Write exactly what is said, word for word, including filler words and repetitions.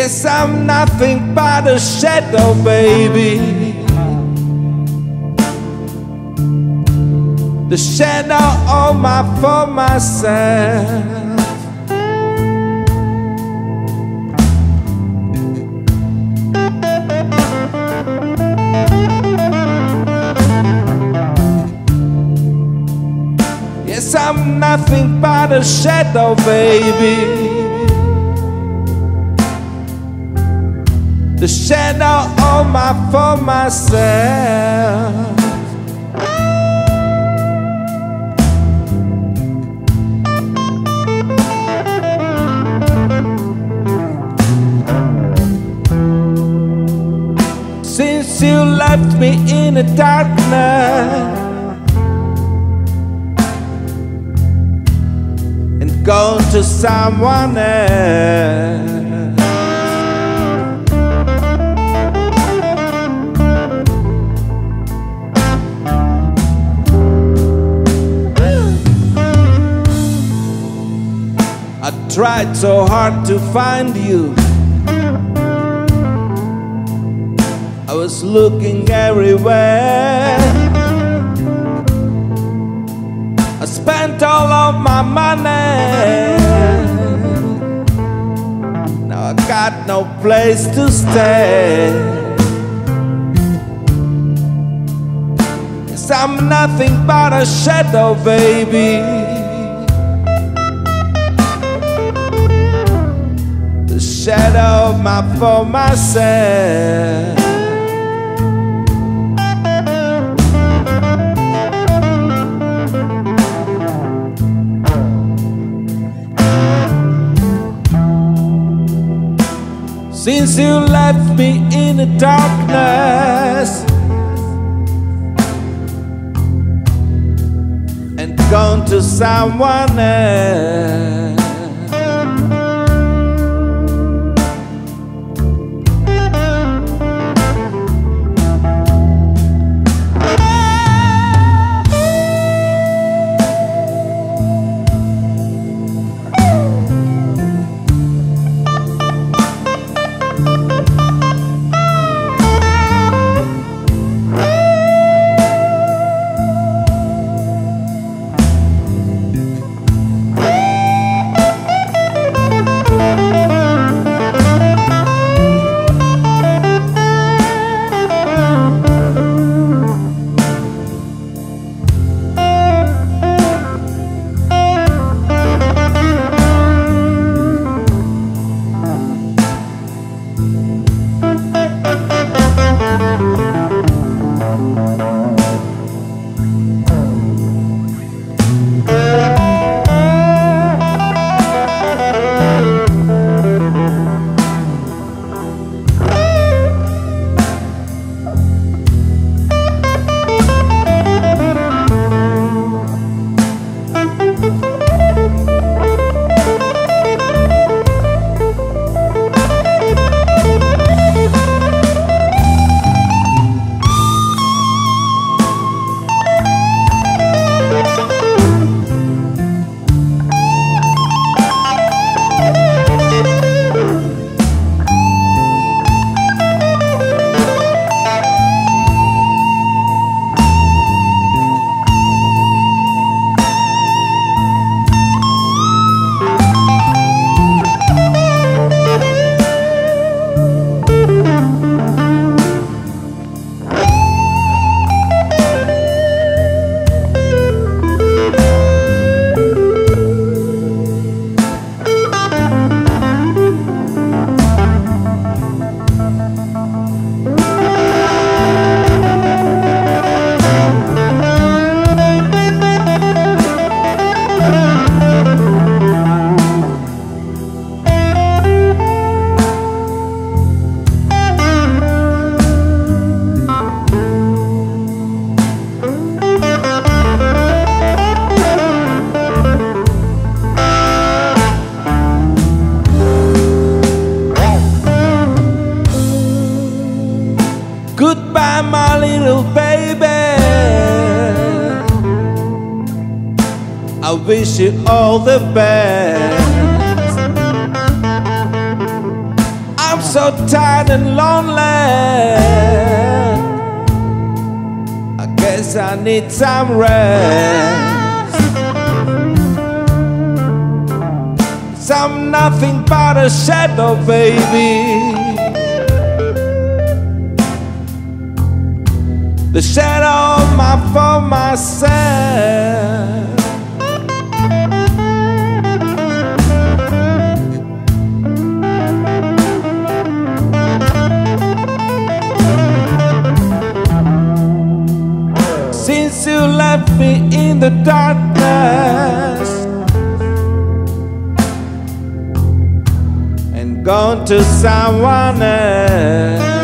Yes, I'm nothing but a shadow, baby. The shadow all my for myself. Yes, I'm nothing but a shadow, baby. The shadow all my for myself. Since you left me in the darkness and gone to someone else, I tried so hard to find you. I was looking everywhere. I spent all of my money. Now I got no place to stay. Yes, I'm nothing but a shadow, baby. The shadow of my for myself. Since you left me in the darkness and gone to someone else, goodbye, my little baby. I wish you all the best. I'm so tired and lonely. I guess I need some rest. I'm nothing but a shadow, baby. The shadow of my for myself. Since you left me in the darkness and gone to someone else,